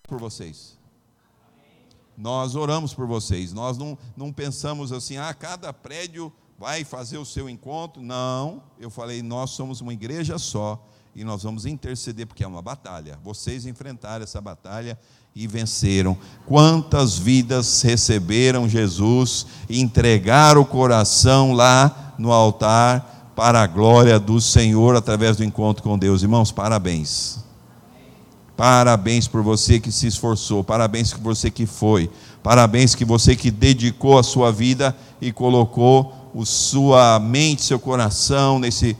por vocês. Nós oramos por vocês. Nós não pensamos assim, cada prédio vai fazer o seu encontro. Não, eu falei, nós somos uma igreja só e nós vamos interceder, porque é uma batalha. Vocês enfrentaram essa batalha e venceram. Quantas vidas receberam Jesus e entregaram o coração lá no altar para a glória do Senhor através do encontro com Deus. Irmãos, parabéns. Parabéns por você que se esforçou, parabéns por você que foi, parabéns que você que dedicou a sua vida e colocou sua mente, seu coração nesse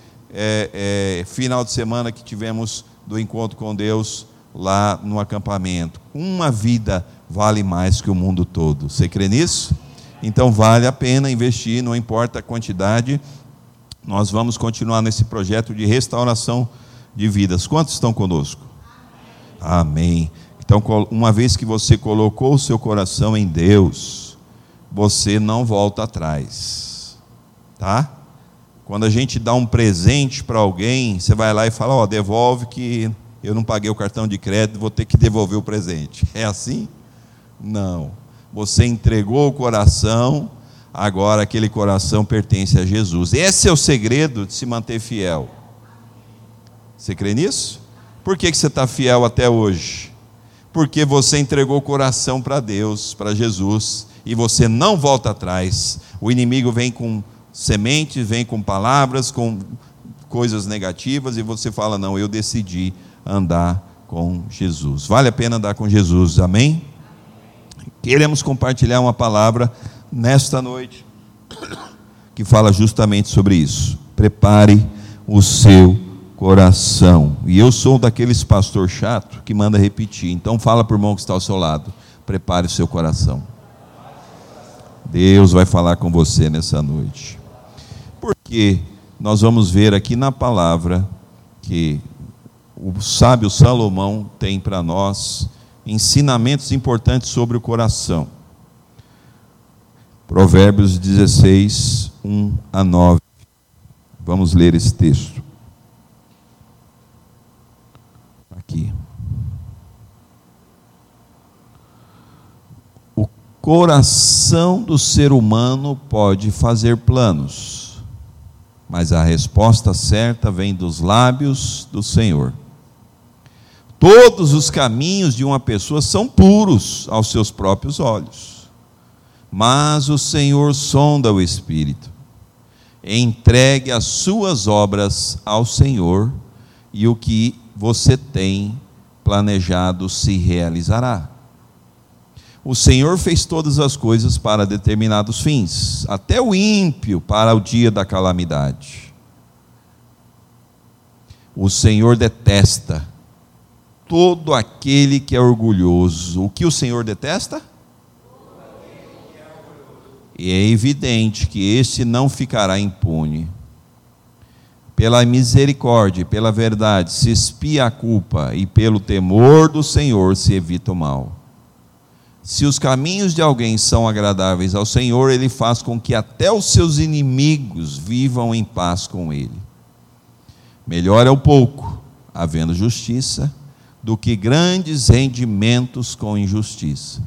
final de semana que tivemos do encontro com Deus lá no acampamento. Uma vida vale mais que o mundo todo. Você crê nisso? Então vale a pena investir, não importa a quantidade. Nós vamos continuar nesse projeto de restauração de vidas. Quantos estão conosco? Amém. Então, uma vez que você colocou o seu coração em Deus, você não volta atrás, tá? Quando a gente dá um presente para alguém, você vai lá e fala, devolve que eu não paguei o cartão de crédito, vou ter que devolver o presente. É assim? Não. Você entregou o coração, agora aquele coração pertence a Jesus. Esse é o segredo de se manter fiel. Você crê nisso? Por que você está fiel até hoje? Porque você entregou o coração para Deus, para Jesus, e você não volta atrás. O inimigo vem com sementes, vem com palavras, com coisas negativas, e você fala, não, eu decidi andar com Jesus. Vale a pena andar com Jesus, amém? Queremos compartilhar uma palavra nesta noite, que fala justamente sobre isso. Prepare o seu coração. E eu sou daqueles pastor chato que manda repetir. Então fala para o irmão que está ao seu lado. Prepare o seu coração. Deus vai falar com você nessa noite. Porque nós vamos ver aqui na palavra que o sábio Salomão tem para nós ensinamentos importantes sobre o coração. Provérbios 16, 1 a 9. Vamos ler esse texto. Aqui. O coração do ser humano pode fazer planos, mas a resposta certa vem dos lábios do Senhor. Todos os caminhos de uma pessoa são puros aos seus próprios olhos, mas o Senhor sonda o espírito. Entregue as suas obras ao Senhor, e o que você tem planejado se realizará. O Senhor fez todas as coisas para determinados fins, até o ímpio para o dia da calamidade. O Senhor detesta todo aquele que é orgulhoso. O que o Senhor detesta? E é evidente que esse não ficará impune. Pela misericórdia e pela verdade se expia a culpa, e pelo temor do Senhor se evita o mal. Se os caminhos de alguém são agradáveis ao Senhor, Ele faz com que até os seus inimigos vivam em paz com Ele. Melhor é o pouco, havendo justiça, do que grandes rendimentos com injustiça.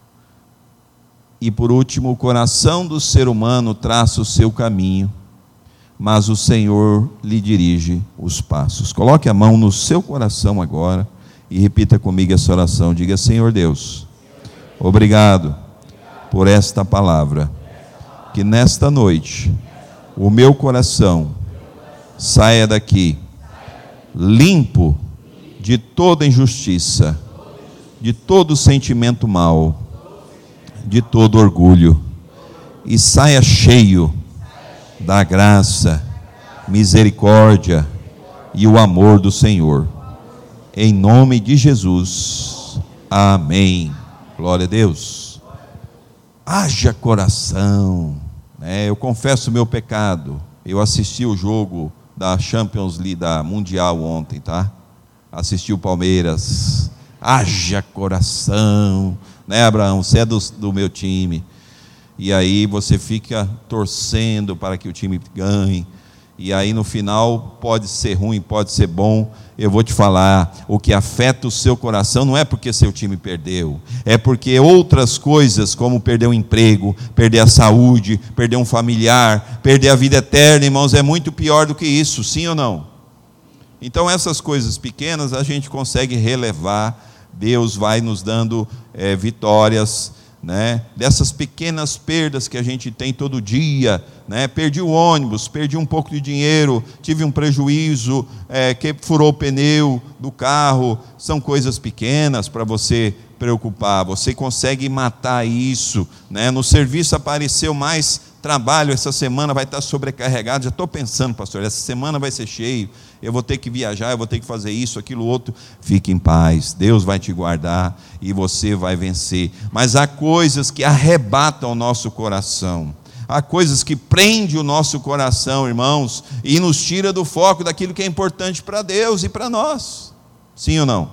E por último, o coração do ser humano traça o seu caminho, mas o Senhor lhe dirige os passos. Coloque a mão no seu coração agora e repita comigo essa oração. Diga: Senhor Deus, obrigado por esta palavra, que nesta noite o meu coração saia daqui limpo de toda injustiça, de todo sentimento mau, de todo orgulho, e saia cheio da graça, misericórdia e o amor do Senhor. Em nome de Jesus. Amém. Glória a Deus. Haja coração. Eu confesso o meu pecado. Eu assisti o jogo da Champions League, da Mundial ontem, tá? Assisti o Palmeiras. Haja coração. Abraão? Você é do meu time. E aí você fica torcendo para que o time ganhe. e aí no final pode ser ruim, pode ser bom. Eu vou te falar, o que afeta o seu coração não é porque seu time perdeu, é porque outras coisas, como perder o emprego, perder a saúde, perder um familiar, perder a vida eterna, irmãos, é muito pior do que isso, sim ou não? Então essas coisas pequenas a gente consegue relevar, Deus vai nos dando vitórias, né? Dessas pequenas perdas que a gente tem todo dia, né? Perdi o ônibus, perdi um pouco de dinheiro, tive um prejuízo, que furou o pneu do carro, são coisas pequenas para você preocupar, você consegue matar isso, né? No serviço apareceu mais trabalho, essa semana vai estar sobrecarregado, já estou pensando, pastor, essa semana vai ser cheio, eu vou ter que viajar, eu vou ter que fazer isso, aquilo, outro. Fique em paz, Deus vai te guardar e você vai vencer. Mas há coisas que arrebatam o nosso coração, há coisas que prendem o nosso coração, irmãos, e nos tira do foco daquilo que é importante para Deus e para nós, sim ou não?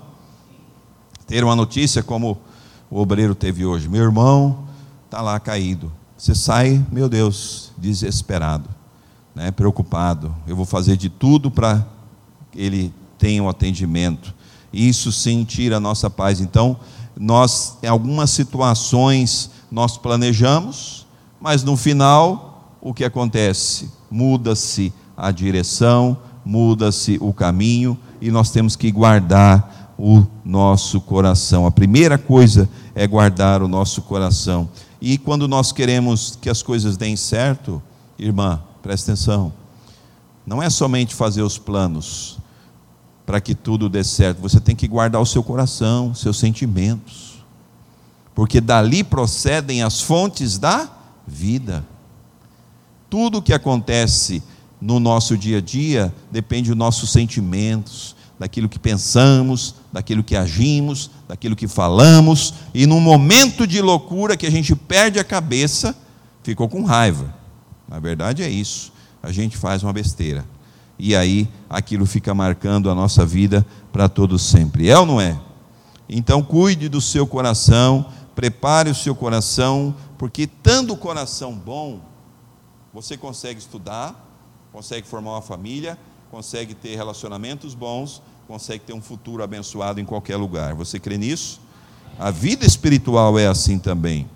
Ter uma notícia como o obreiro teve hoje, meu irmão está lá caído, você sai, meu Deus, desesperado, né, preocupado, eu vou fazer de tudo para ele tenha um atendimento, isso sim tira a nossa paz. Então, nós, em algumas situações, nós planejamos, mas no final, o que acontece? Muda-se a direção, muda-se o caminho, e nós temos que guardar o nosso coração. A primeira coisa é guardar o nosso coração. E quando nós queremos que as coisas deem certo, irmã, presta atenção, não é somente fazer os planos para que tudo dê certo, você tem que guardar o seu coração, seus sentimentos, porque dali procedem as fontes da vida. Tudo o que acontece no nosso dia a dia depende dos nossos sentimentos, daquilo que pensamos, daquilo que agimos, daquilo que falamos, e num momento de loucura que a gente perde a cabeça, ficou com raiva, na verdade é isso, a gente faz uma besteira, e aí aquilo fica marcando a nossa vida para todo sempre, é ou não é? Então cuide do seu coração, prepare o seu coração, porque tendo o coração bom, você consegue estudar, consegue formar uma família, consegue ter relacionamentos bons, consegue ter um futuro abençoado em qualquer lugar. Você crê nisso? A vida espiritual é assim também.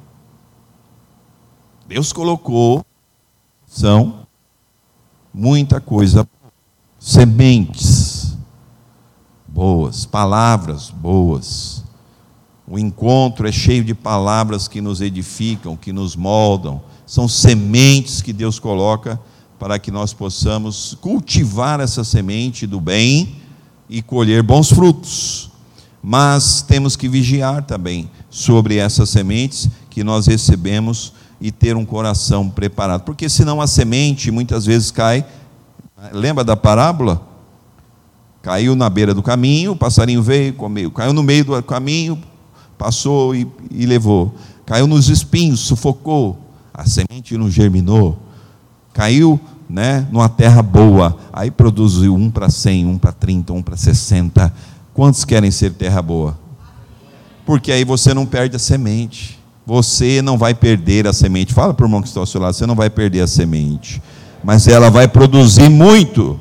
Deus colocou, são muita coisa, sementes boas, palavras boas. O encontro é cheio de palavras que nos edificam, que nos moldam. São sementes que Deus coloca para que nós possamos cultivar essa semente do bem e colher bons frutos. Mas temos que vigiar também sobre essas sementes que nós recebemos e ter um coração preparado, porque senão a semente muitas vezes cai. Lembra da parábola? Caiu na beira do caminho, o passarinho veio, comeu. Caiu no meio do caminho, passou e levou. Caiu nos espinhos, sufocou. A semente não germinou. Caiu, numa terra boa, aí produziu 1 para 100, 1 para 30, 1 para 60. Quantos querem ser terra boa? Porque aí você não perde a semente, você não vai perder a semente. Fala para o irmão que está ao seu lado, você não vai perder a semente, mas ela vai produzir muito.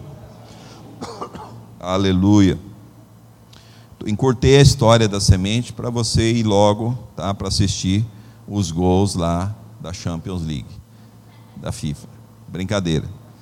Aleluia. Encurtei a história da semente para você ir logo, tá, para assistir os gols lá da Champions League, da FIFA. Brincadeira.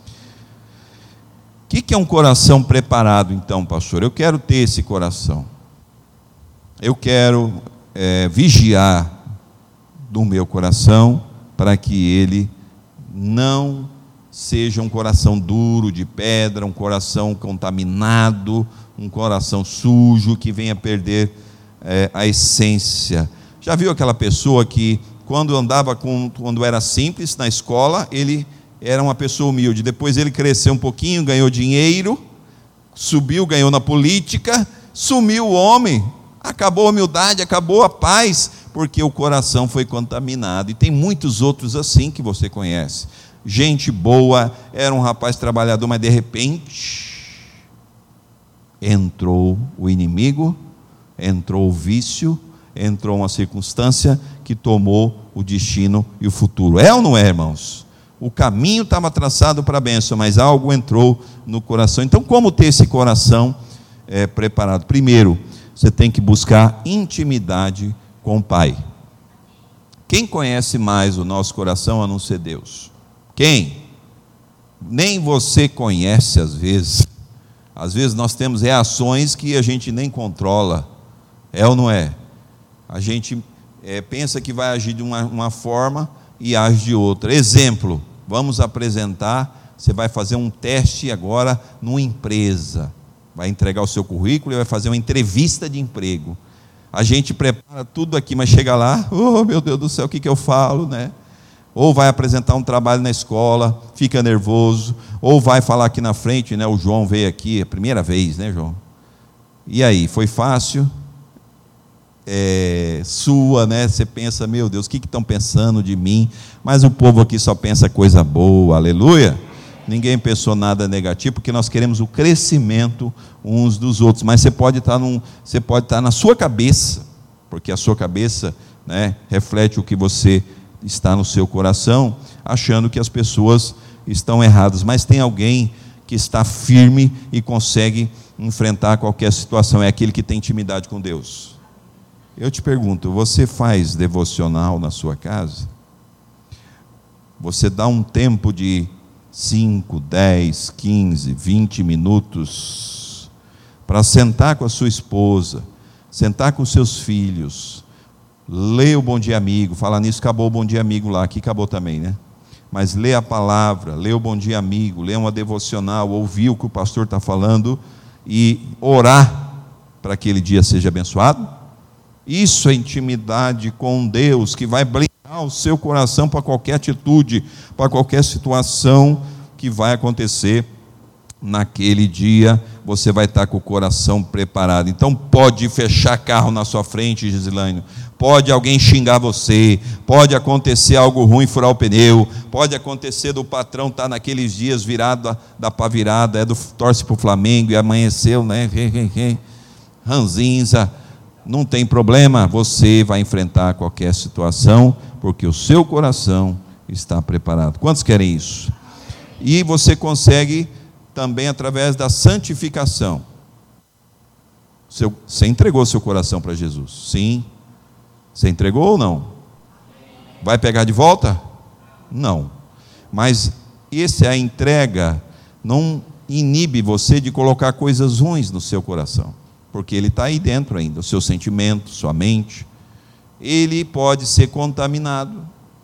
O que é um coração preparado então, pastor? Eu quero ter esse coração. Eu quero vigiar do meu coração para que ele não seja um coração duro de pedra, um coração contaminado, um coração sujo que venha perder a essência. Já viu aquela pessoa que quando era simples na escola, ele era uma pessoa humilde, depois ele cresceu um pouquinho, ganhou dinheiro, subiu, ganhou na política, sumiu o homem, acabou a humildade, acabou a paz, porque o coração foi contaminado. E tem muitos outros assim que você conhece, gente boa, era um rapaz trabalhador, mas de repente entrou o inimigo, entrou o vício, entrou uma circunstância que tomou o destino e o futuro. É ou não é, irmãos? O caminho estava traçado para a bênção, mas algo entrou no coração. Então, como ter esse coração preparado? Primeiro, você tem que buscar intimidade com o Pai. Quem conhece mais o nosso coração a não ser Deus? Quem? Nem você conhece às vezes. Às vezes nós temos reações que a gente nem controla. É ou não é? A gente pensa que vai agir de uma forma e age de outra. Exemplo, vamos apresentar, você vai fazer um teste agora numa empresa. Vai entregar o seu currículo e vai fazer uma entrevista de emprego. A gente prepara tudo aqui, mas chega lá, oh meu Deus do céu, o que eu falo, né? Ou vai apresentar um trabalho na escola, fica nervoso, ou vai falar aqui na frente, né? O João veio aqui, a primeira vez, né, João? E aí, foi fácil? Sua, né? Você pensa, meu Deus, o que estão pensando de mim? Mas o povo aqui só pensa coisa boa, aleluia. Ninguém pensou nada negativo, porque nós queremos o crescimento uns dos outros. Mas você pode estar na sua cabeça, porque a sua cabeça, né, reflete o que você está no seu coração, achando que as pessoas estão erradas. Mas tem alguém que está firme e consegue enfrentar qualquer situação. É aquele que tem intimidade com Deus. Eu te pergunto, você faz devocional na sua casa? Você dá um tempo de 5, 10, 15, 20 minutos para sentar com a sua esposa, sentar com os seus filhos, ler o Bom Dia Amigo. Falar nisso, acabou o Bom Dia Amigo lá, aqui acabou também, né? Mas ler a palavra, ler o Bom Dia Amigo, ler uma devocional, ouvir o que o pastor está falando e orar para que aquele dia seja abençoado. Isso é intimidade com Deus, que vai blindar o seu coração para qualquer atitude, para qualquer situação que vai acontecer naquele dia. Você vai estar com o coração preparado. Então pode fechar carro na sua frente, Gisilânio, pode alguém xingar você, pode acontecer algo ruim, furar o pneu, pode acontecer do patrão estar naqueles dias virado da pá virada, torce para o Flamengo e amanheceu, né? Ranzinza. Não tem problema, você vai enfrentar qualquer situação, porque o seu coração está preparado. Quantos querem isso? E você consegue também através da santificação. Você entregou seu coração para Jesus? Sim. Você entregou ou não? Vai pegar de volta? Não. Mas a entrega não inibe você de colocar coisas ruins no seu coração, porque ele está aí dentro ainda, o seu sentimento, sua mente. Ele pode ser contaminado,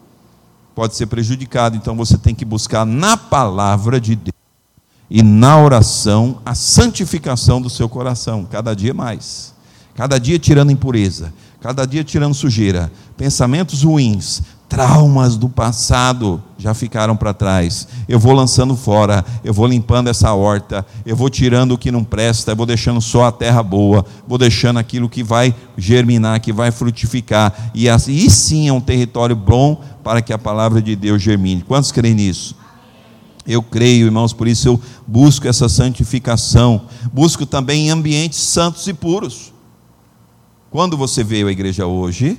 pode ser prejudicado. Então você tem que buscar na palavra de Deus e na oração a santificação do seu coração, cada dia mais, cada dia tirando impureza, cada dia tirando sujeira, pensamentos ruins, traumas do passado já ficaram para trás. Eu vou lançando fora, eu vou limpando essa horta, eu vou tirando o que não presta, eu vou deixando só a terra boa, vou deixando aquilo que vai germinar, que vai frutificar, e sim é um território bom para que a palavra de Deus germine. Quantos creem nisso? Eu creio, irmãos, por isso eu busco essa santificação, busco também em ambientes santos e puros. Quando você veio à igreja hoje,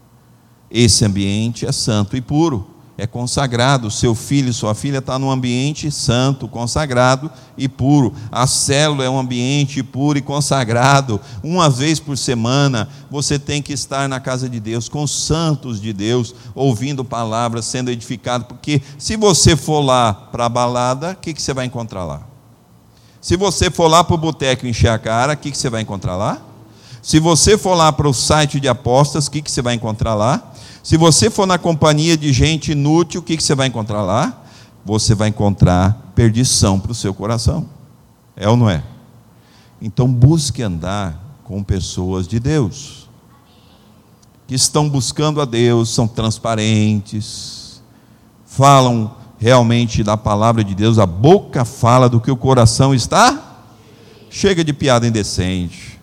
esse ambiente é santo e puro, é consagrado. Seu filho e sua filha estão num ambiente santo, consagrado e puro. A célula é um ambiente puro e consagrado. Uma vez por semana você tem que estar na casa de Deus, com os santos de Deus, ouvindo palavras, sendo edificado. Porque se você for lá para a balada, o que você vai encontrar lá? Se você for lá para o boteco encher a cara, o que você vai encontrar lá? Se você for lá para o site de apostas, o que você vai encontrar lá? Se você for na companhia de gente inútil, o que você vai encontrar lá? Você vai encontrar perdição para o seu coração. É ou não é? Então busque andar com pessoas de Deus, que estão buscando a Deus, são transparentes, falam realmente da palavra de Deus, a boca fala do que o coração está. Chega de piada indecente,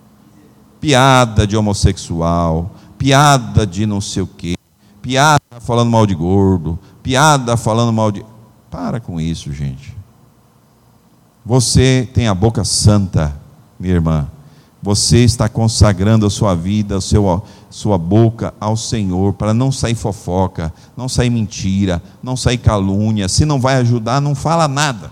piada de homossexual, piada de não sei o quê, piada falando mal de gordo, piada falando mal de... Para com isso, gente. Você tem a boca santa, minha irmã. você está consagrando a sua vida, sua boca ao Senhor, para não sair fofoca, não sair mentira, não sair calúnia. Se não vai ajudar, não fala nada.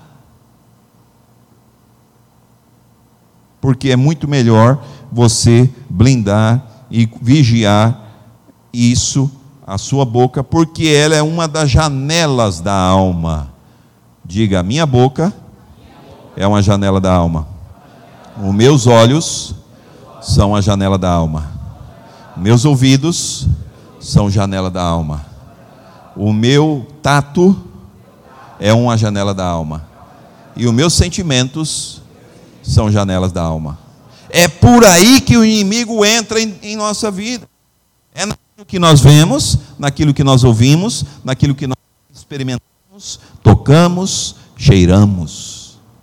Porque é muito melhor você blindar e vigiar isso, a sua boca, porque ela é uma das janelas da alma. Diga, a minha boca é uma janela da alma. Os meus olhos são a janela da alma. Meus ouvidos são janela da alma. O meu tato é uma janela da alma. E os meus sentimentos são janelas da alma. É por aí que o inimigo entra em nossa vida. É naquilo que nós vemos, naquilo que nós ouvimos, naquilo que nós experimentamos, tocamos, cheiramos.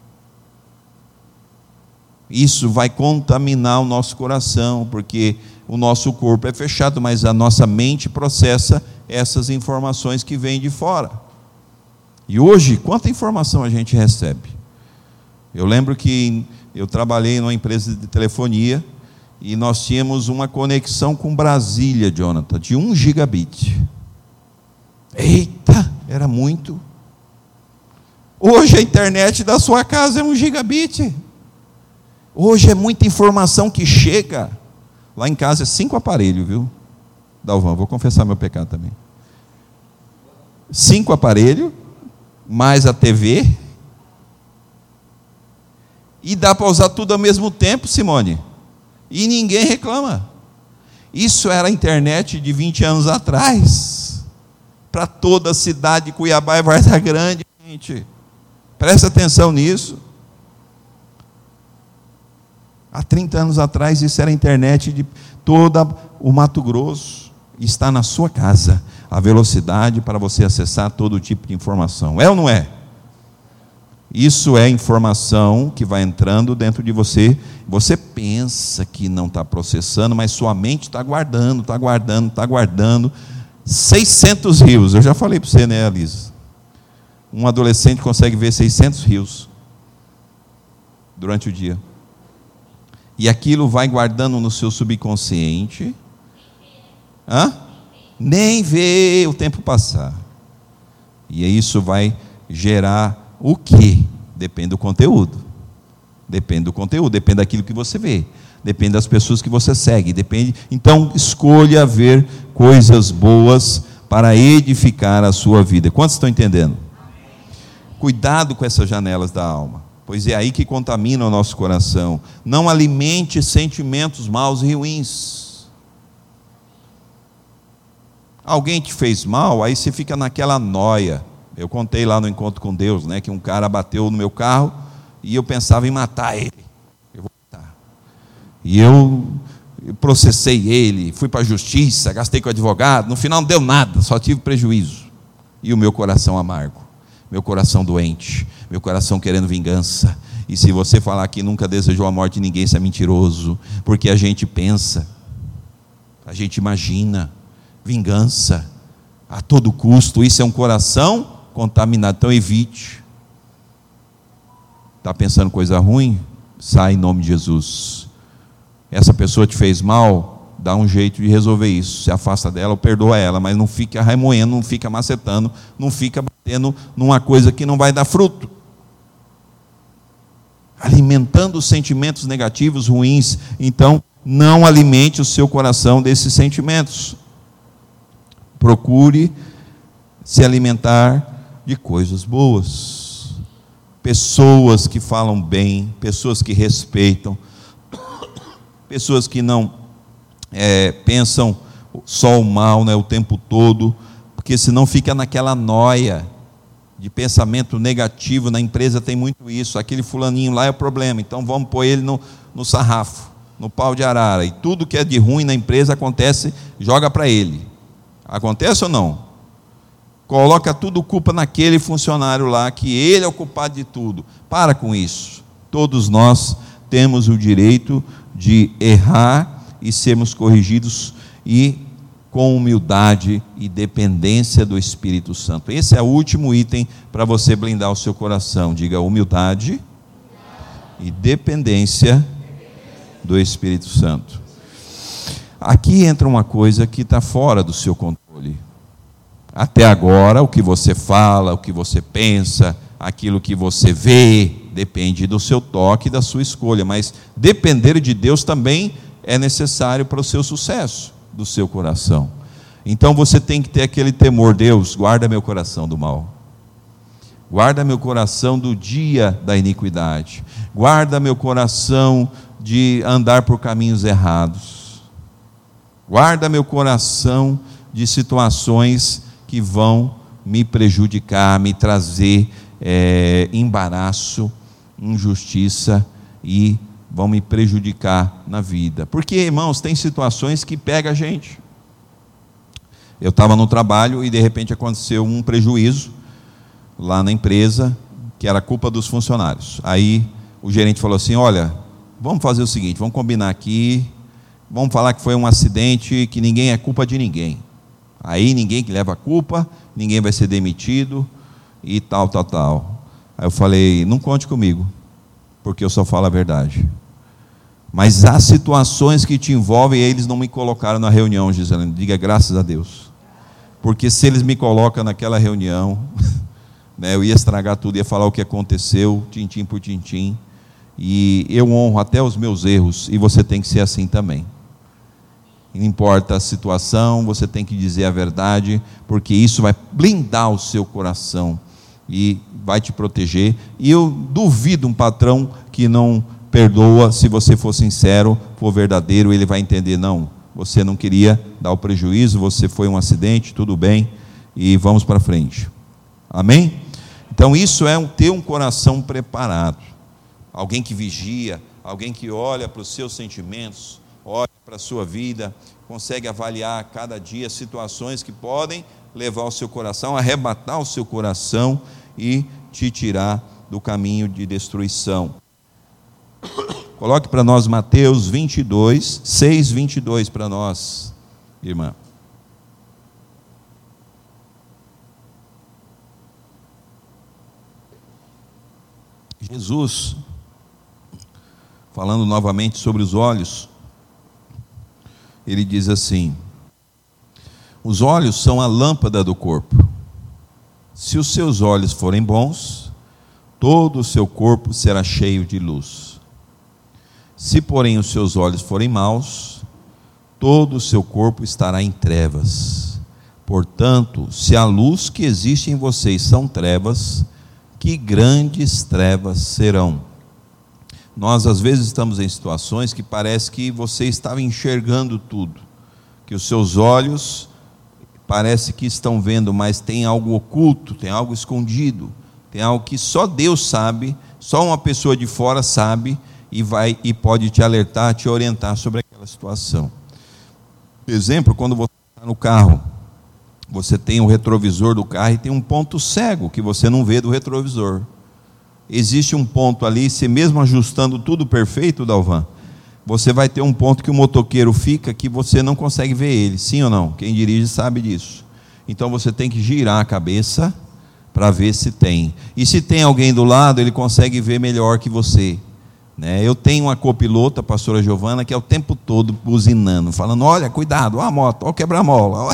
Isso vai contaminar o nosso coração, porque o nosso corpo é fechado, mas a nossa mente processa essas informações que vêm de fora. E hoje, quanta informação a gente recebe? Eu lembro que eu trabalhei numa empresa de telefonia e nós tínhamos uma conexão com Brasília, Jonathan, de 1 gigabit. Eita, era muito. Hoje a internet da sua casa é 1 gigabit. Hoje é muita informação que chega. Lá em casa é 5 aparelhos, viu? Dalvan, vou confessar meu pecado também. 5 aparelhos, mais a TV. E dá para usar tudo ao mesmo tempo, Simone. E ninguém reclama. Isso era a internet de 20 anos atrás. Para toda a cidade de Cuiabá e Varza Grande, gente. Presta atenção nisso. Há 30 anos atrás, isso era a internet de todo o Mato Grosso. Está na sua casa a velocidade para você acessar todo tipo de informação. É ou não é? Isso é informação que vai entrando dentro de você. Você pensa que não está processando, mas sua mente está guardando, está guardando, está guardando. 600 rios. Eu já falei para você, né, Alisa? Um adolescente consegue ver 600 rios durante o dia. E aquilo vai guardando no seu subconsciente. Nem vê o tempo passar. E isso vai gerar o quê? Depende do conteúdo. Depende do conteúdo, depende daquilo que você vê. Depende das pessoas que você segue. Depende. Então, escolha ver coisas boas para edificar a sua vida. Quantos estão entendendo? Cuidado com essas janelas da alma, pois é aí que contamina o nosso coração. Não alimente sentimentos maus e ruins. Alguém te fez mal, aí você fica naquela noia. Eu contei lá no Encontro com Deus, né, que um cara bateu no meu carro e eu pensava em matar ele. Eu vou matar. E eu processei ele, fui para a justiça, gastei com o advogado, no final não deu nada, só tive prejuízo. E o meu coração amargo, meu coração doente, meu coração querendo vingança. E se você falar que nunca desejou a morte de ninguém, isso é mentiroso, porque a gente pensa, a gente imagina vingança a todo custo. Isso é um coração contaminado. Então evite. Está pensando coisa ruim? Sai em nome de Jesus. Essa pessoa te fez mal, dá um jeito de resolver isso. Se afasta dela ou perdoa ela, mas não fica remoendo, não fica macetando, não fica batendo numa coisa que não vai dar fruto. Alimentando os sentimentos negativos, ruins. Então, não alimente o seu coração desses sentimentos. Procure se alimentar de coisas boas. Pessoas que falam bem, pessoas que respeitam, pessoas que não pensam só o mal, né, o tempo todo, porque senão fica naquela noia de pensamento negativo. Na empresa tem muito isso, aquele fulaninho lá é o problema, então vamos pôr ele no sarrafo, no pau de arara, e tudo que é de ruim na empresa acontece, joga para ele. Acontece ou não? Coloca tudo culpa naquele funcionário lá, que ele é o culpado de tudo. Para com isso. Todos nós temos o direito de errar e sermos corrigidos, e com humildade e dependência do Espírito Santo. Esse é o último item para você blindar o seu coração. Diga: humildade e dependência do Espírito Santo. Aqui entra uma coisa que está fora do seu controle. Até agora, o que você fala, o que você pensa, aquilo que você vê, depende do seu toque e da sua escolha, mas depender de Deus também é necessário para o seu sucesso, do seu coração. Então você tem que ter aquele temor: Deus, guarda meu coração do mal, guarda meu coração do dia da iniquidade, guarda meu coração de andar por caminhos errados, guarda meu coração de situações que vão me prejudicar, me trazer embaraço, injustiça e vão me prejudicar na vida. Porque, irmãos, tem situações que pegam a gente. Eu estava no trabalho e de repente aconteceu um prejuízo lá na empresa, que era culpa dos funcionários. Aí o gerente falou assim: olha, vamos fazer o seguinte, vamos combinar aqui, vamos falar que foi um acidente, que ninguém é culpa de ninguém. Aí ninguém que leva a culpa, ninguém vai ser demitido e tal. Aí eu falei: não conte comigo, porque eu só falo a verdade. Mas há situações que te envolvem e eles não me colocaram na reunião, Giselene. Diga graças a Deus. Porque se eles me colocam naquela reunião, né, eu ia estragar tudo, ia falar o que aconteceu, tintim por tintim. E eu honro até os meus erros, e você tem que ser assim também. Não importa a situação, você tem que dizer a verdade, porque isso vai blindar o seu coração e vai te proteger. E eu duvido um patrão que não perdoa, se você for sincero, for verdadeiro, ele vai entender: não, você não queria dar o prejuízo, você foi um acidente, tudo bem, e vamos para frente. Amém? Então isso é ter um coração preparado, alguém que vigia, alguém que olha para os seus sentimentos, olha para a sua vida, consegue avaliar cada dia situações que podem levar o seu coração, arrebatar o seu coração e te tirar do caminho de destruição. Coloque para nós Mateus 22, 6, 22 para nós, irmã. Jesus, falando novamente sobre os olhos, ele diz assim: os olhos são a lâmpada do corpo. Se os seus olhos forem bons, todo o seu corpo será cheio de luz. Se, porém, os seus olhos forem maus, todo o seu corpo estará em trevas. Portanto, se a luz que existe em vocês são trevas, que grandes trevas serão. Nós às vezes estamos em situações que parece que você estava enxergando tudo, que os seus olhos parece que estão vendo, mas tem algo oculto, tem algo escondido, tem algo que só Deus sabe, só uma pessoa de fora sabe, e pode te alertar, te orientar sobre aquela situação. Por exemplo, quando você está no carro, você tem o retrovisor do carro e tem um ponto cego que você não vê do retrovisor. Existe um ponto ali, se mesmo ajustando tudo perfeito, Dalvan, você vai ter um ponto que o motoqueiro fica que você não consegue ver ele, sim ou não? Quem dirige sabe disso. Então você tem que girar a cabeça para ver se tem. E se tem alguém do lado, ele consegue ver melhor que você. Eu tenho uma copilota, a pastora Giovana, que é o tempo todo buzinando, falando: olha, cuidado, olha a moto, olha o quebra-mola.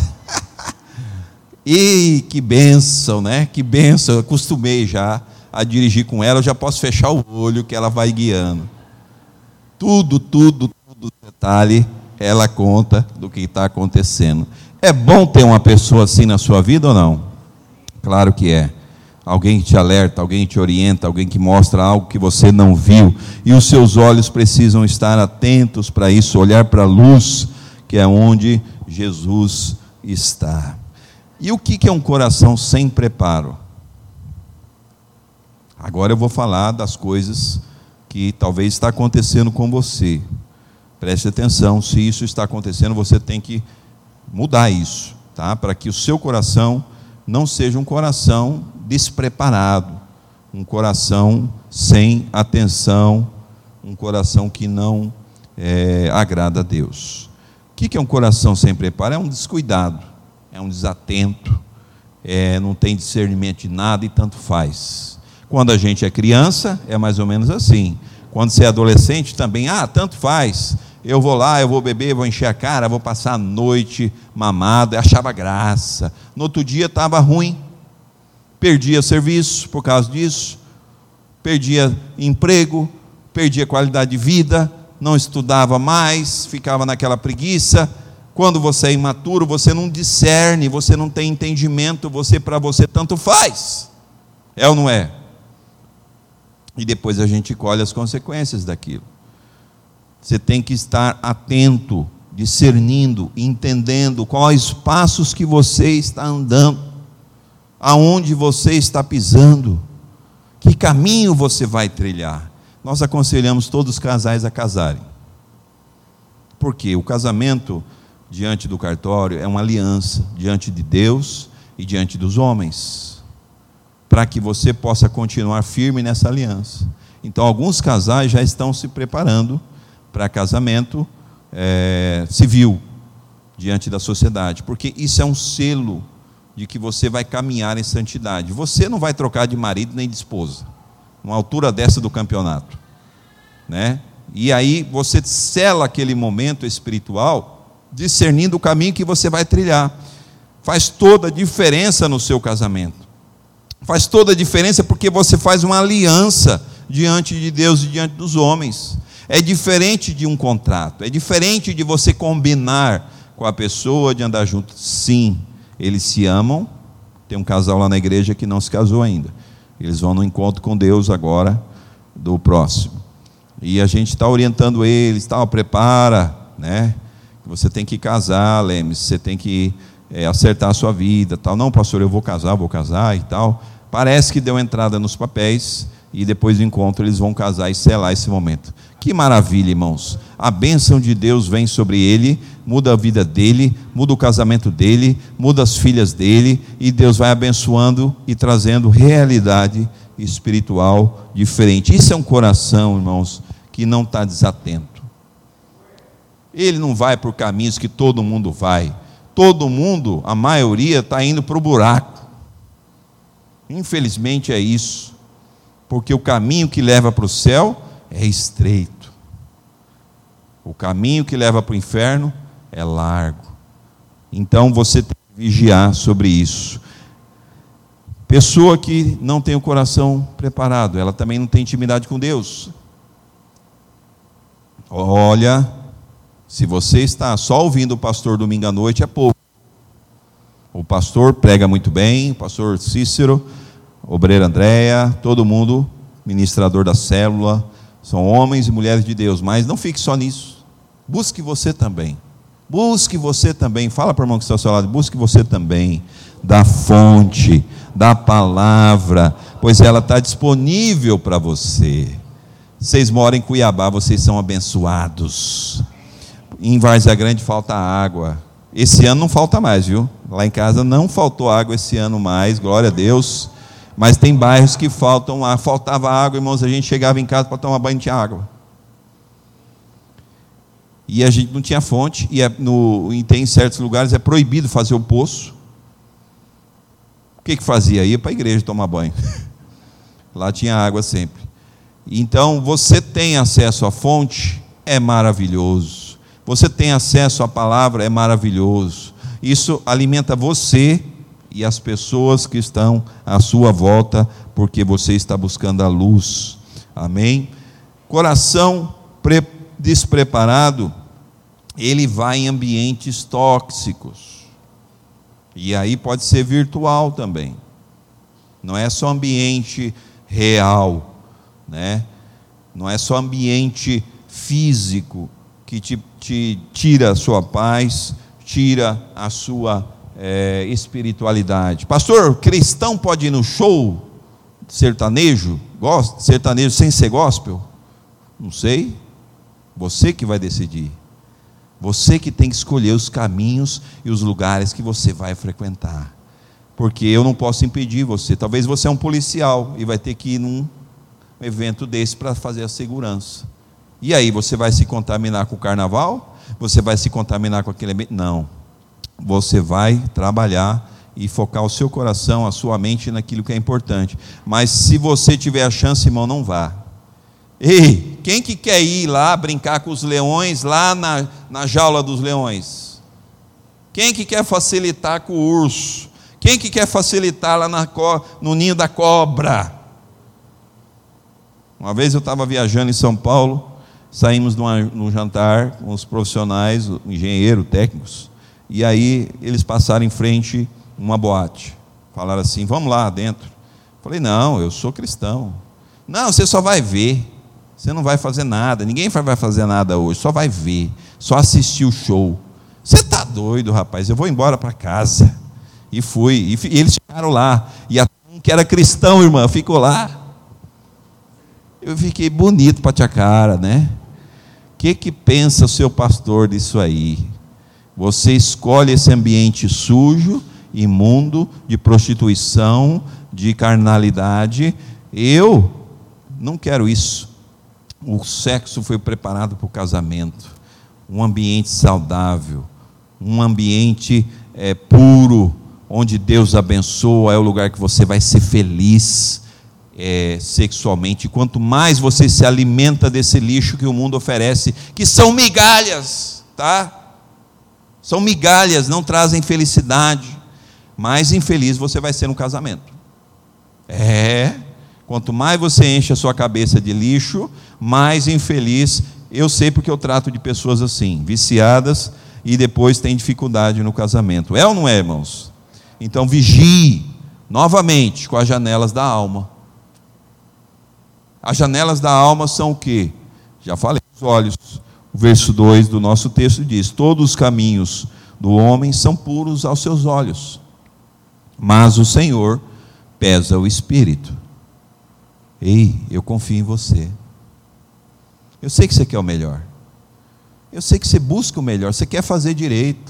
E que bênção, que bênção. Eu acostumei já a dirigir com ela, eu já posso fechar o olho que ela vai guiando. Tudo detalhe, ela conta do que está acontecendo. É bom ter uma pessoa assim na sua vida ou não? Claro que é. Alguém que te alerta, alguém que te orienta, alguém que mostra algo que você não viu, e os seus olhos precisam estar atentos para isso, olhar para a luz, que é onde Jesus está. E o que é um coração sem preparo? Agora eu vou falar das coisas que talvez está acontecendo com você. Preste atenção, se isso está acontecendo, você tem que mudar isso, tá? Para que o seu coração não seja um coração despreparado, um coração sem atenção, um coração que não agrada a Deus. O que é um coração sem preparo? É um descuidado, é um desatento, não tem discernimento de nada e tanto faz. Quando a gente é criança, é mais ou menos assim. Quando você é adolescente também, tanto faz, eu vou lá, eu vou beber, vou encher a cara, vou passar a noite mamado, eu achava graça. No outro dia estava ruim, perdia serviço por causa disso, perdia emprego, perdia qualidade de vida, não estudava mais, ficava naquela preguiça. Quando você é imaturo, você não discerne, você não tem entendimento, para você tanto faz, é ou não é? E depois a gente colhe as consequências daquilo. Você tem que estar atento, discernindo, entendendo quais passos que você está andando, aonde você está pisando, que caminho você vai trilhar. Nós aconselhamos todos os casais a casarem. Porque o casamento diante do cartório é uma aliança diante de Deus e diante dos homens, para que você possa continuar firme nessa aliança. Então alguns casais já estão se preparando para casamento civil diante da sociedade, porque isso é um selo de que você vai caminhar em santidade. Você não vai trocar de marido nem de esposa numa altura dessa do campeonato, né? E aí você sela aquele momento espiritual discernindo o caminho que você vai trilhar. Faz toda a diferença no seu casamento. Faz toda a diferença porque você faz uma aliança diante de Deus e diante dos homens. É diferente de um contrato, é diferente de você combinar com a pessoa de andar junto. Sim, eles se amam. Tem um casal lá na igreja que não se casou ainda. Eles vão no encontro com Deus agora, do próximo. E a gente está orientando eles, prepara, né? Você tem que casar, Lemes, você tem que acertar a sua vida, tal. Não, pastor, eu vou casar e tal. Parece que deu entrada nos papéis, e depois do encontro eles vão casar e selar esse momento. Que maravilha, irmãos. A bênção de Deus vem sobre ele, muda a vida dele, muda o casamento dele, muda as filhas dele, e Deus vai abençoando e trazendo realidade espiritual diferente. Isso é um coração, irmãos, que não está desatento. Ele não vai por caminhos que todo mundo vai. Todo mundo, a maioria, está indo para o buraco. Infelizmente é isso, porque o caminho que leva para o céu é estreito, o caminho que leva para o inferno é largo. Então você tem que vigiar sobre isso. Pessoa que não tem o coração preparado, ela também não tem intimidade com Deus. Olha, se você está só ouvindo o pastor domingo à noite, é pouco. O pastor prega muito bem, o pastor Cícero, obreira Andréia, todo mundo, ministrador da célula, são homens e mulheres de Deus, mas não fique só nisso. Busque você também. Busque você também. Fala para o irmão que está ao seu lado, busque você também da fonte, da palavra, pois ela está disponível para você. Vocês moram em Cuiabá, vocês são abençoados. Em Várzea Grande falta água. Esse ano não falta mais, viu? Lá em casa não faltou água esse ano mais, glória a Deus. Mas tem bairros que faltava água, irmãos, a gente chegava em casa para tomar banho, não tinha água. E a gente não tinha fonte, e tem em certos lugares é proibido fazer o poço. O que fazia? Ia para a igreja tomar banho. Lá tinha água sempre. Então, você tem acesso à fonte, é maravilhoso. Você tem acesso à palavra, é maravilhoso. Isso alimenta você e as pessoas que estão à sua volta, porque você está buscando a luz. Amém? Coração despreparado, ele vai em ambientes tóxicos. E aí pode ser virtual também. Não é só ambiente real, né? Não é só ambiente físico que te tira a sua paz, tira a sua espiritualidade. Pastor, cristão pode ir no show sertanejo? Sertanejo sem ser gospel? Não sei. Você que vai decidir. Você que tem que escolher os caminhos e os lugares que você vai frequentar. Porque eu não posso impedir você. Talvez você é um policial e vai ter que ir num evento desse para fazer a segurança. E aí, você vai se contaminar com o carnaval? Você vai se contaminar com aquele ambiente? Não. Você vai trabalhar e focar o seu coração, a sua mente naquilo que é importante. Mas se você tiver a chance, irmão, não vá. Ei, quem que quer ir lá brincar com os leões, lá na jaula dos leões? Quem que quer facilitar com o urso? Quem que quer facilitar lá no ninho da cobra? Uma vez eu estava viajando em São Paulo, saímos num jantar com os profissionais, engenheiros, técnicos, e aí eles passaram em frente a uma boate. Falaram assim: vamos lá dentro. Falei: não, eu sou cristão. Não, você só vai ver, você não vai fazer nada, ninguém vai fazer nada hoje, só vai ver, só assistir o show. Você está doido, rapaz, eu vou embora para casa. E fui, e eles ficaram lá, e um que era cristão, irmã, ficou lá. Eu fiquei bonito para tia cara, né? O que pensa o seu pastor disso aí? Você escolhe esse ambiente sujo, imundo, de prostituição, de carnalidade. Eu não quero isso. O sexo foi preparado para o casamento, um ambiente saudável, um ambiente puro, onde Deus abençoa, é o lugar que você vai ser feliz sexualmente. Quanto mais você se alimenta desse lixo que o mundo oferece, que são migalhas, tá? São migalhas, não trazem felicidade. Mais infeliz você vai ser no casamento. Quanto mais você enche a sua cabeça de lixo, mais infeliz. Eu sei, porque eu trato de pessoas assim, viciadas, e depois tem dificuldade no casamento. É ou não é, irmãos? Então vigie novamente com as janelas da alma. As janelas da alma são o quê? Já falei, os olhos. O verso 2 do nosso texto diz: todos os caminhos do homem são puros aos seus olhos, mas o Senhor pesa o espírito. Ei, eu confio em você. Eu sei que você quer o melhor. Eu sei que você busca o melhor, você quer fazer direito.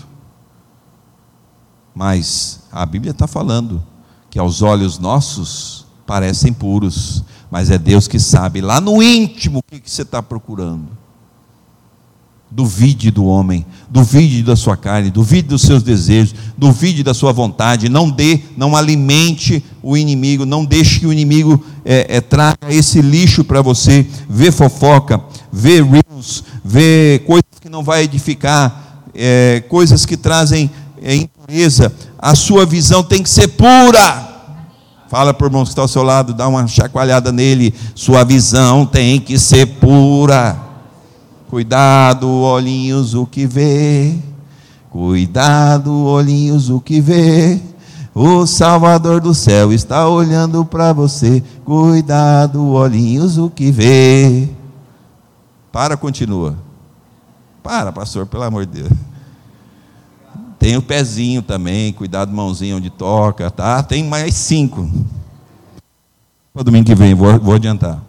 Mas a Bíblia está falando que aos olhos nossos parecem puros, mas é Deus que sabe lá no íntimo o que você está procurando. Duvide do homem, duvide da sua carne, duvide dos seus desejos, duvide da sua vontade. Não alimente o inimigo, não deixe que o inimigo traga esse lixo para você. Vê fofoca, vê reels, vê coisas que não vai edificar, coisas que trazem impureza. A sua visão tem que ser pura. Fala para o irmão que está ao seu lado, dá uma chacoalhada nele. Sua visão tem que ser pura. Cuidado, olhinhos, o que vê. Cuidado, olhinhos, o que vê. O Salvador do céu está olhando para você. Cuidado, olhinhos, o que vê. Continua. Pastor, pelo amor de Deus. Tem o pezinho também, cuidado, mãozinha onde toca, tá? Tem mais 5. Para domingo que vem, vou adiantar.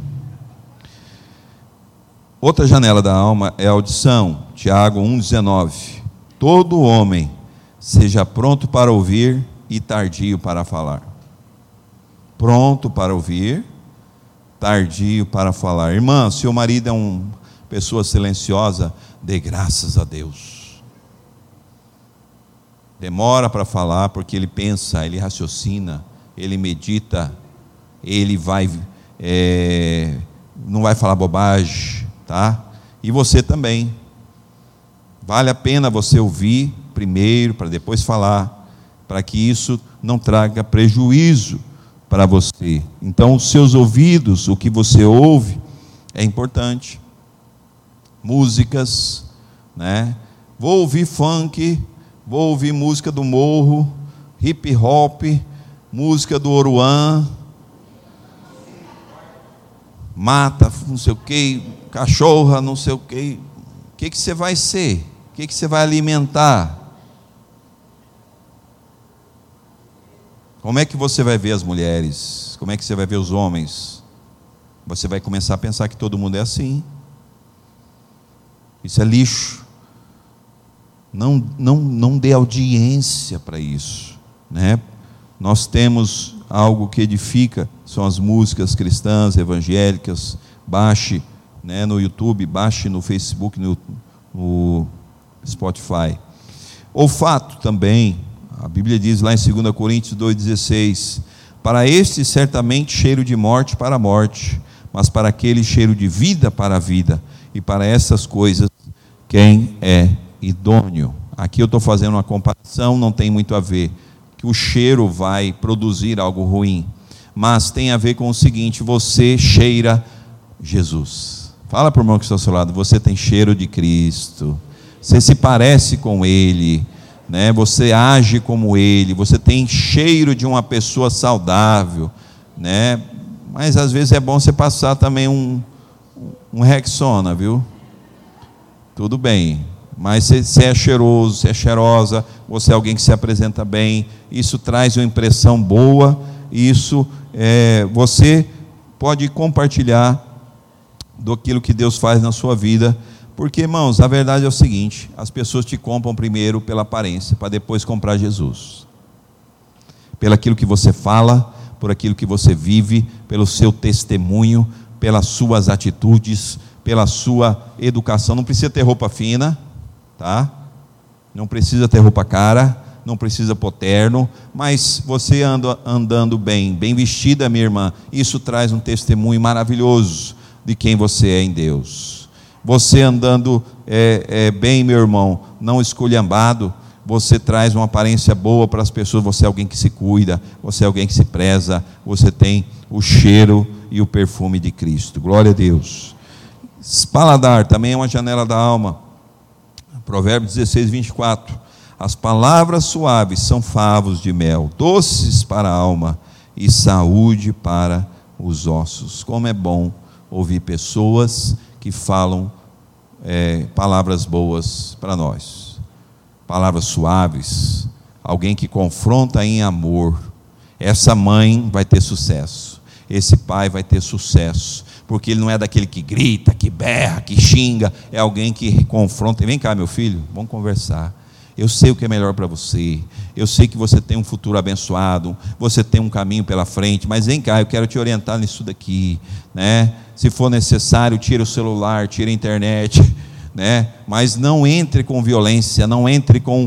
Outra janela da alma é a audição. Tiago 1,19. Todo homem seja pronto para ouvir e tardio para falar. Pronto para ouvir, tardio para falar. Irmã, seu marido é uma pessoa silenciosa, dê graças a Deus. Demora para falar porque ele pensa, ele raciocina, ele medita, ele não vai falar bobagem, tá? E você também. Vale a pena você ouvir primeiro para depois falar, para que isso não traga prejuízo para você. Então, os seus ouvidos, o que você ouve, é importante. Músicas, né? Vou ouvir funk, vou ouvir música do morro, hip hop, música do Oruan, mata, não sei o que, cachorra, não sei o que. O que você vai ser? O que você vai alimentar? Como é que você vai ver as mulheres? Como é que você vai ver os homens? Você vai começar a pensar que todo mundo é assim. Isso é lixo. Não dê audiência para isso, né? Nós temos algo que edifica, são as músicas cristãs, evangélicas. Baixe, né, no YouTube, baixe no Facebook, no Spotify. Olfato também, a Bíblia diz lá em 2 Coríntios 2,16: para este certamente cheiro de morte para a morte, mas para aquele cheiro de vida para a vida. E para essas coisas, quem é idôneo? Aqui eu estou fazendo uma comparação, não tem muito a ver, que o cheiro vai produzir algo ruim, mas tem a ver com o seguinte: você cheira Jesus. Fala para o irmão que está ao seu lado: você tem cheiro de Cristo, você se parece com Ele, né? Você age como Ele, você tem cheiro de uma pessoa saudável, né? Mas às vezes é bom você passar também um Rexona, viu? Tudo bem, mas você é cheiroso, você é cheirosa, você é alguém que se apresenta bem, isso traz uma impressão boa, isso você pode compartilhar daquilo que Deus faz na sua vida, porque, irmãos, a verdade é o seguinte: as pessoas te compram primeiro pela aparência, para depois comprar Jesus, pelo aquilo que você fala, por aquilo que você vive, pelo seu testemunho, pelas suas atitudes, pela sua educação. Não precisa ter roupa fina, tá? Não precisa ter roupa cara, não precisa pôr terno, mas você andando bem vestida, minha irmã, isso traz um testemunho maravilhoso de quem você é em Deus. Você andando bem, meu irmão, não esculhambado, você traz uma aparência boa para as pessoas. Você é alguém que se cuida, você é alguém que se preza, você tem o cheiro e o perfume de Cristo. Glória a Deus. Paladar também é uma janela da alma. Provérbios 16, 24. As palavras suaves são favos de mel, doces para a alma e saúde para os ossos. Como é bom ouvir pessoas que falam palavras boas para nós, palavras suaves, alguém que confronta em amor. Essa mãe vai ter sucesso, esse pai vai ter sucesso, porque ele não é daquele que grita, que berra, que xinga, é alguém que confronta. Vem cá, meu filho, vamos conversar. Eu sei o que é melhor para você, eu sei que você tem um futuro abençoado, você tem um caminho pela frente, mas vem cá, eu quero te orientar nisso daqui, né? Se for necessário, tira o celular, tira a internet, né? Mas não entre com violência, não entre com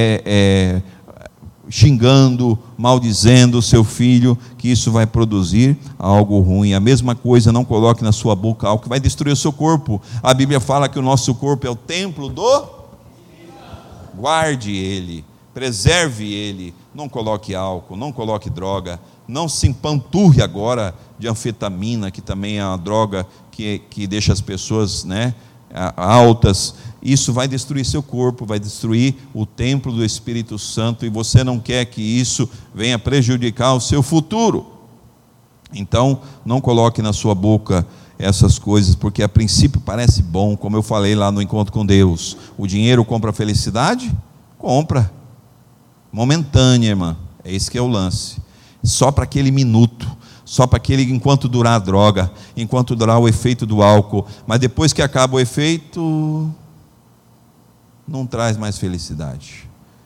xingando, maldizendo o seu filho, que isso vai produzir algo ruim. A mesma coisa, não coloque na sua boca algo que vai destruir o seu corpo. A Bíblia fala que o nosso corpo é o templo do... Guarde ele, preserve ele, não coloque álcool, não coloque droga, não se empanturre agora de anfetamina, que também é uma droga que deixa as pessoas, né, altas. Isso vai destruir seu corpo, vai destruir o templo do Espírito Santo, e você não quer que isso venha prejudicar o seu futuro. Então, não coloque na sua boca essas coisas, porque a princípio parece bom, como eu falei lá no encontro com Deus. O dinheiro compra a felicidade? Compra, momentânea, irmã, é esse que é o lance, só para aquele minuto, só para aquele, enquanto durar a droga, enquanto durar o efeito do álcool, mas depois que acaba o efeito, não traz mais felicidade.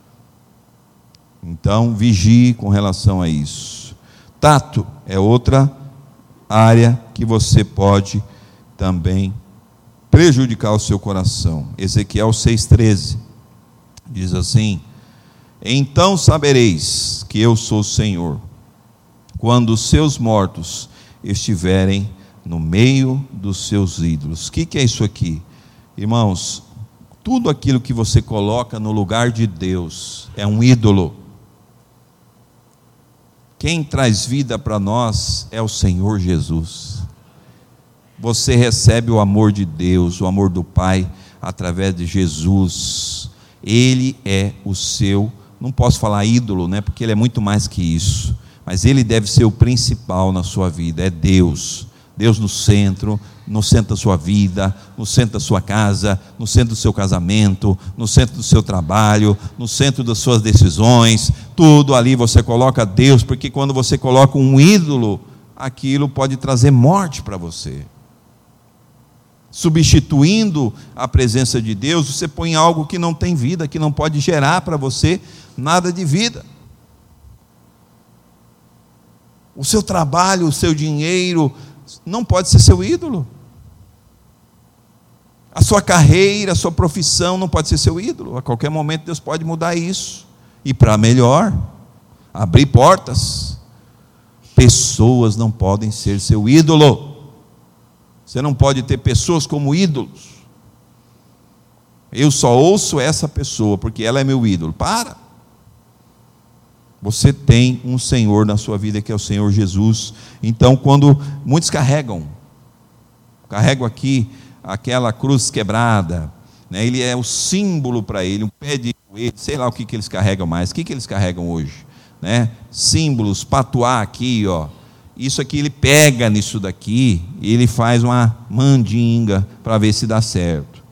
Então vigie com relação a isso. Tato é outra área que você pode também prejudicar o seu coração. Ezequiel 6,13 diz assim: então sabereis que eu sou o Senhor, quando os seus mortos estiverem no meio dos seus ídolos. O que é isso aqui? Irmãos, tudo aquilo que você coloca no lugar de Deus é um ídolo. Quem traz vida para nós é o Senhor Jesus. Você recebe o amor de Deus, o amor do Pai, através de Jesus. Ele é o seu, não posso falar ídolo, né, porque ele é muito mais que isso, mas ele deve ser o principal na sua vida. É Deus, Deus no centro da sua vida, no centro da sua casa, no centro do seu casamento, no centro do seu trabalho, no centro das suas decisões. Tudo ali você coloca Deus, porque quando você coloca um ídolo, aquilo pode trazer morte para você. Substituindo a presença de Deus, você põe algo que não tem vida, que não pode gerar para você nada de vida. O seu trabalho, o seu dinheiro não pode ser seu ídolo. A sua carreira, a sua profissão não pode ser seu ídolo. A qualquer momento Deus pode mudar isso, e para melhor, abrir portas. Pessoas não podem ser seu ídolo. Você não pode ter pessoas como ídolos. Eu só ouço essa pessoa porque ela é meu ídolo. Para! Você tem um Senhor na sua vida que é o Senhor Jesus. Então, quando muitos carregam aqui aquela cruz quebrada, né? Ele é o símbolo para ele, um pé de coelho, sei lá o que eles carregam mais. O que eles carregam hoje? Né? Símbolos, patuá aqui, ó. Isso aqui ele pega nisso daqui e ele faz uma mandinga para ver se dá certo.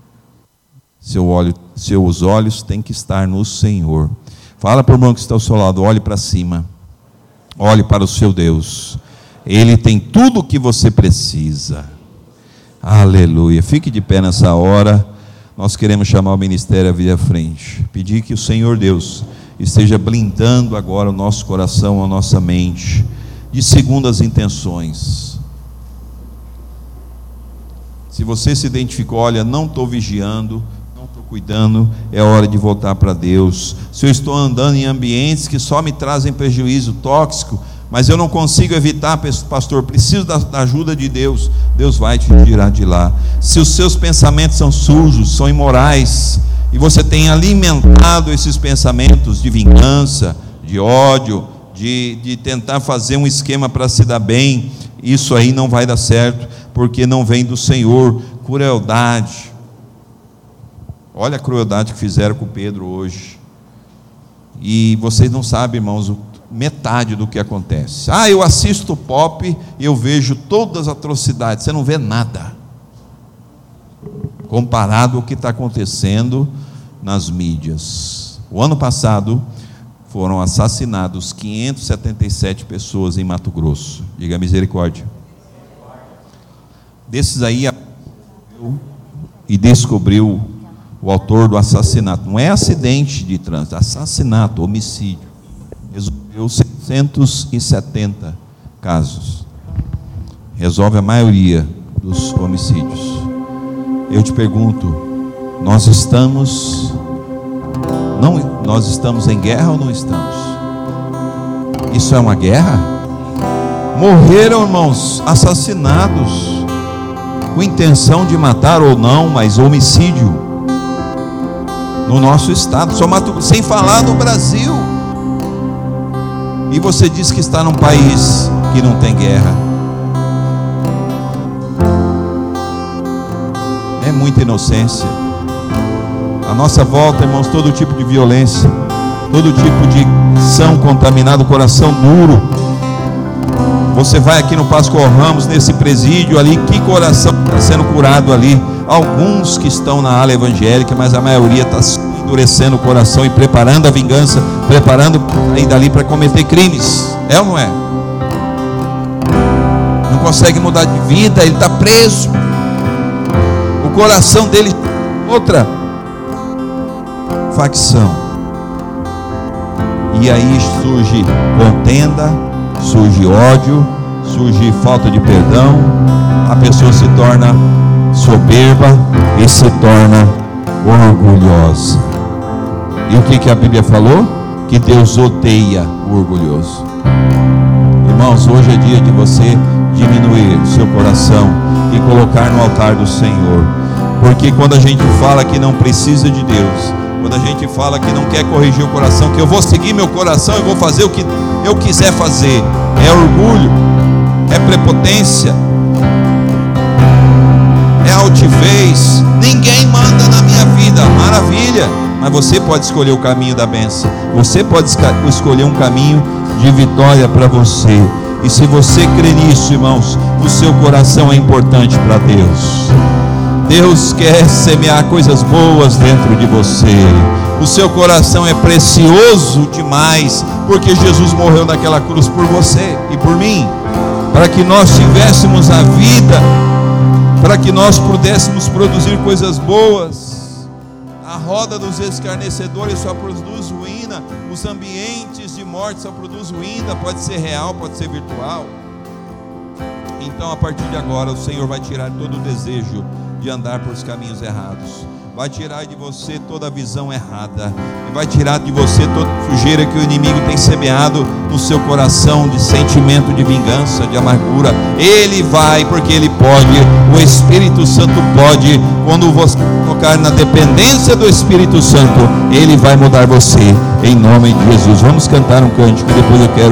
Seus olhos têm que estar no Senhor. Fala para o irmão que está ao seu lado, olhe para cima, olhe para o seu Deus. Ele tem tudo o que você precisa. Aleluia. Fique de pé nessa hora. Nós queremos chamar o ministério a vir à frente, pedir que o Senhor Deus esteja blindando agora o nosso coração, a nossa mente, de segundas intenções. Se você se identificou, olha, não estou vigiando, não estou cuidando, é hora de voltar para Deus. Se eu estou andando em ambientes que só me trazem prejuízo tóxico, mas eu não consigo evitar, pastor, preciso da ajuda de Deus, Deus vai te tirar de lá. Se os seus pensamentos são sujos, são imorais, e você tem alimentado esses pensamentos de vingança, de ódio, de tentar fazer um esquema para se dar bem, isso aí não vai dar certo, porque não vem do Senhor. Crueldade, olha a crueldade que fizeram com Pedro hoje, e vocês não sabem, irmãos, metade do que acontece. Eu assisto pop e eu vejo todas as atrocidades, você não vê nada, comparado ao que está acontecendo nas mídias. O ano passado, foram assassinados 577 pessoas em Mato Grosso. Diga misericórdia. Desses aí, e descobriu o autor do assassinato. Não é acidente de trânsito, assassinato, homicídio. Resolveu 670 casos. Resolve a maioria dos homicídios. Eu te pergunto, nós estamos em guerra ou não estamos? Isso é uma guerra? Morreram, irmãos, assassinados, com intenção de matar ou não, mas homicídio no nosso estado, só Mato Grosso, sem falar no Brasil. E você diz que está num país que não tem guerra. É muita inocência. À nossa volta, irmãos, todo tipo de violência, todo tipo de ação contaminada, coração duro. Você vai aqui no Pascoal Ramos, nesse presídio ali, que coração está sendo curado ali? Alguns que estão na ala evangélica, mas a maioria está endurecendo o coração e preparando a vingança, preparando aí dali para cometer crimes. É ou não é? Não consegue mudar de vida, ele está preso. O coração dele outra facção. E aí surge contenda, surge ódio, surge falta de perdão, a pessoa se torna soberba e se torna orgulhosa. E o que a Bíblia falou? Que Deus odeia o orgulhoso. Irmãos, hoje é dia de você diminuir o seu coração e colocar no altar do Senhor. Porque quando a gente fala que não precisa de Deus, quando a gente fala que não quer corrigir o coração, que eu vou seguir meu coração e vou fazer o que eu quiser fazer, é orgulho, é prepotência, é altivez. Ninguém manda na minha vida, maravilha, mas você pode escolher o caminho da bênção, você pode escolher um caminho de vitória para você. E se você crê nisso, irmãos, o seu coração é importante para Deus. Deus quer semear coisas boas dentro de você. O seu coração é precioso demais, porque Jesus morreu naquela cruz por você e por mim, para que nós tivéssemos a vida, para que nós pudéssemos produzir coisas boas. A roda dos escarnecedores só produz ruína, os ambientes de morte só produz ruína, pode ser real, pode ser virtual. Então, a partir de agora, o Senhor vai tirar todo o desejo de andar por os caminhos errados. vai tirar de você toda a visão errada, e vai tirar de você toda a sujeira que o inimigo tem semeado no seu coração, de sentimento de vingança, de amargura. Ele vai, porque Ele pode, o Espírito Santo pode. Quando você tocar na dependência do Espírito Santo, Ele vai mudar você, em nome de Jesus. Vamos cantar um cântico, depois eu quero